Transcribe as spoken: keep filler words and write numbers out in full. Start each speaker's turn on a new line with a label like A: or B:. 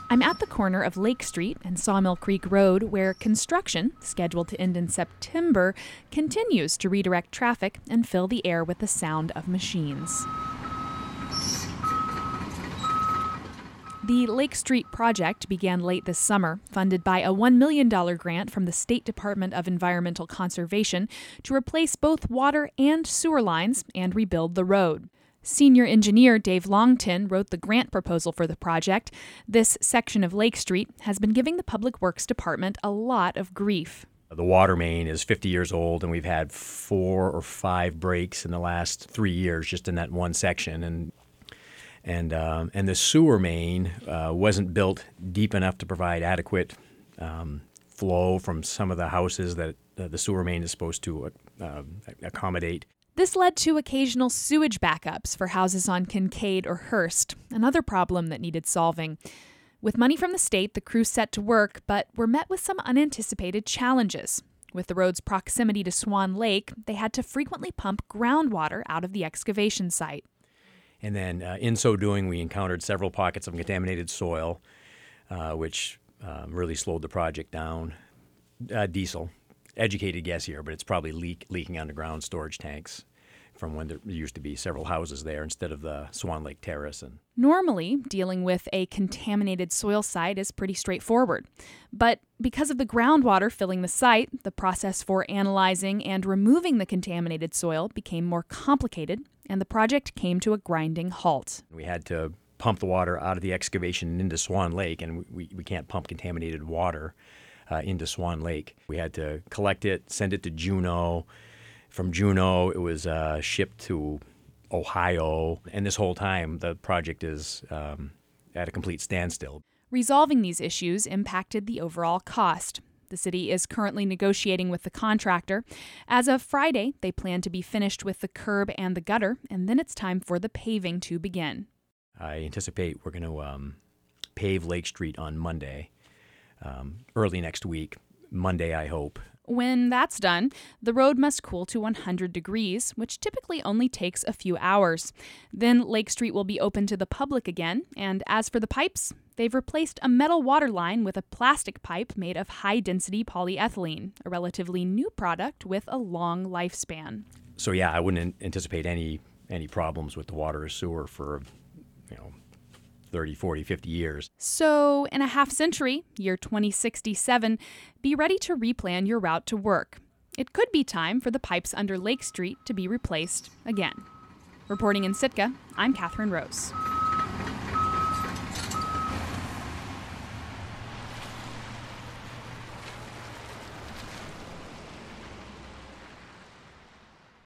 A: I'm at the corner of Lake Street and Sawmill Creek Road, where construction, scheduled to end in September, continues to redirect traffic and fill the air with the sound of machines. The Lake Street project began late this summer, funded by a one million dollars grant from the State Department of Environmental Conservation to replace both water and sewer lines and rebuild the road. Senior engineer Dave Longton wrote the grant proposal for the project. This section of Lake Street has been giving the Public Works Department a lot of grief.
B: The water main is fifty years old, and we've had four or five breaks in the last three years just in that one section. And and um, and the sewer main uh, wasn't built deep enough to provide adequate um, flow from some of the houses that uh, the sewer main is supposed to uh, accommodate.
A: This led to occasional sewage backups for houses on Kincaid or Hearst, another problem that needed solving. With money from the state, the crew set to work, but were met with some unanticipated challenges. With the road's proximity to Swan Lake, they had to frequently pump groundwater out of the excavation site.
B: And then uh, in so doing, we encountered several pockets of contaminated soil, uh, which uh, really slowed the project down. Uh, diesel. Educated guess here, but it's probably leak, leaking underground storage tanks from when there used to be several houses there instead of the Swan Lake Terrace. And
A: Normally, dealing with a contaminated soil site is pretty straightforward. But because of the groundwater filling the site, the process for analyzing and removing the contaminated soil became more complicated, and the project came to a grinding halt.
B: We had to pump the water out of the excavation and into Swan Lake, and we, we can't pump contaminated water Uh, into Swan Lake. We had to collect it, send it to Juneau. From Juneau, it was uh, shipped to Ohio. And this whole time, the project is um, at a complete standstill.
A: Resolving these issues impacted the overall cost. The city is currently negotiating with the contractor. As of Friday, they plan to be finished with the curb and the gutter, and then it's time for the paving to begin.
B: I anticipate we're going to um, pave Lake Street on Monday. Um, early next week, Monday, I hope.
A: When that's done, the road must cool to one hundred degrees, which typically only takes a few hours. Then Lake Street will be open to the public again, and as for the pipes, they've replaced a metal water line with a plastic pipe made of high-density polyethylene, a relatively new product with a long lifespan.
B: So yeah, I wouldn't anticipate any any problems with the water or sewer for, you know, thirty, forty, fifty years.
A: So, in a half century, year twenty sixty-seven, be ready to replan your route to work. It could be time for the pipes under Lake Street to be replaced again. Reporting in Sitka, I'm Catherine Rose.